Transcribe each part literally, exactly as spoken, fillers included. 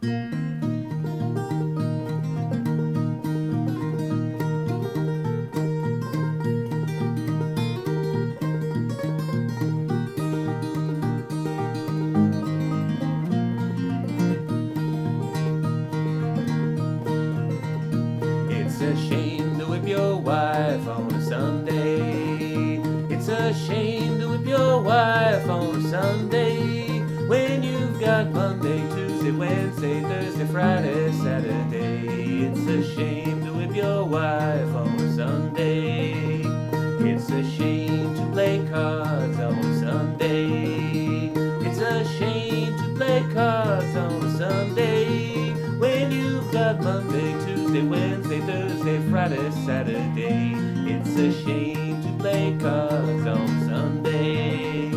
It's a shame to whip your wife on a Sunday. It's a shame to whip your wife on a Sunday when you've got Monday, Tuesday, Wednesday, Thursday, Friday, Saturday. It's a shame to whip your wife on a Sunday. It's a shame to play cards on a Sunday. It's a shame to play cards on a Sunday when you've got Monday, Tuesday, Wednesday, Thursday, Friday, Saturday. It's a shame to play cards on Sunday.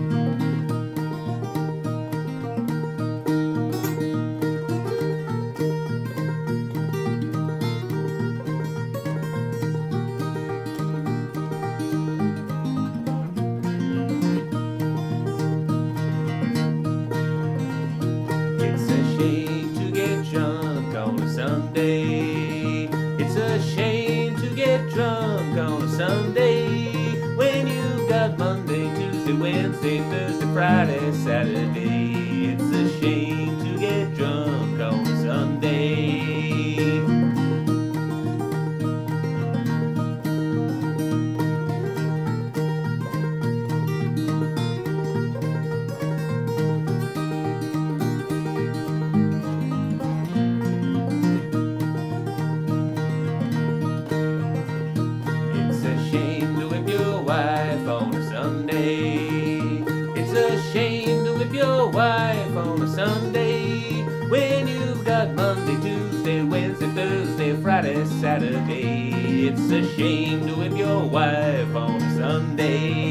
It's a shame to get drunk on a Sunday. It's a shame to get drunk on a Sunday when you've got Monday, Tuesday, Wednesday, Thursday, Friday, Saturday. It's a shame to get drunk on a Sunday. It's a shame to whip your wife on a Sunday. It's a shame to whip your wife on a Sunday when you've got Monday, Tuesday, Wednesday, Thursday, Friday, Saturday. It's a shame to whip your wife on a Sunday.